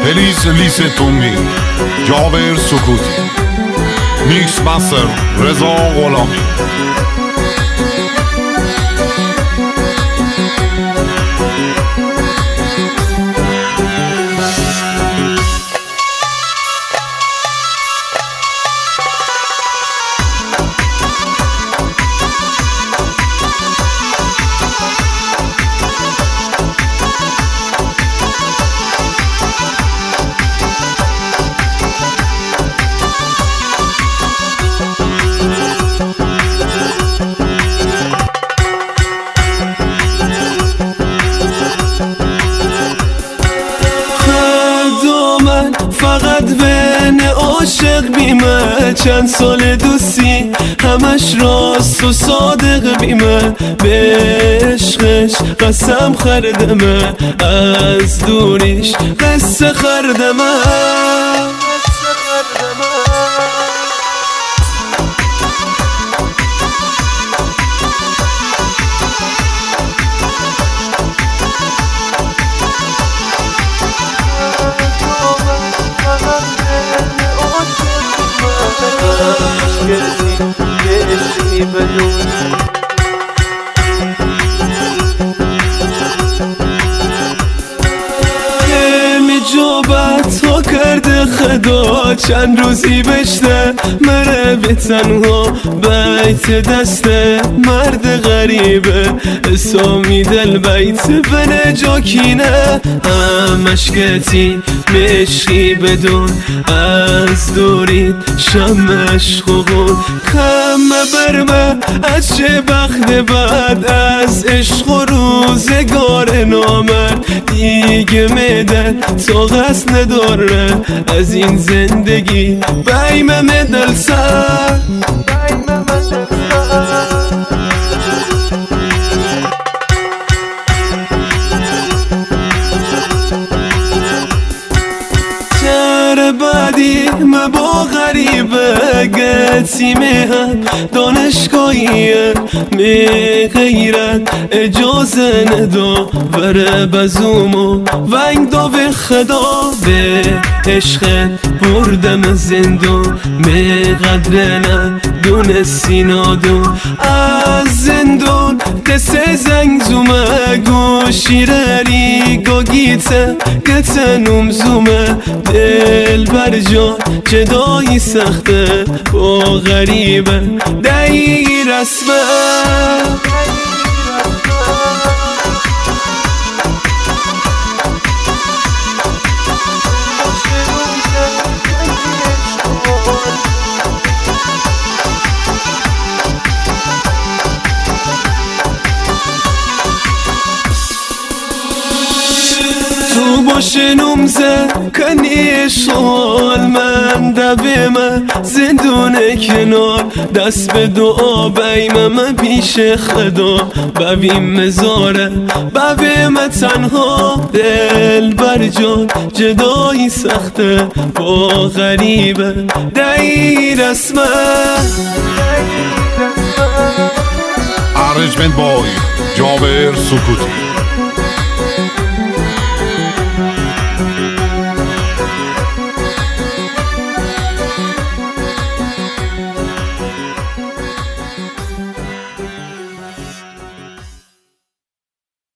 پلیس لیس تومی، جابر سکوتی، میکس مستر رضا غلامی. فقط بین عاشق بیمه، چند سال دوستی همش راست و صادق بیمه. به عشقش قسم خردمه، از دوریش قصه خردمه. نمیجابت ها کرده خدا، چند روزی بشته مره به تنها بیت دسته. مرد غریبه اسامی دل بیت بنه جاکینه، همش کتی مشقی بدون از دورید شمش خوغون. کم برمه از چه بخت بعد از عشق و روزگار نامرد، دیگه میدن طاقت نداره از این زندگی بیمه مدل سر. بعدی ما با غریبه گتی میهن دانشگاهیه، می غیرت اجازه ندا بره بزومو ونگ دا به خدا. به عشق بردم زندون می قدر ندونستی نادون، از زندون قصه زنگ زومه گوشیرری گاگیته گتنوم زومه. دل بر جان جدایی سخته با غریبه دایی رسمه. تو باشه نمزه کنی شال من دبیمه زندون کنار، دست به دعا بیمه من پیش خدا. ببین مزاره ببین تنها دل بر جان جدایی سخته با غریبه دایی رسمه. ارنجمنت بای جابر سکوتی.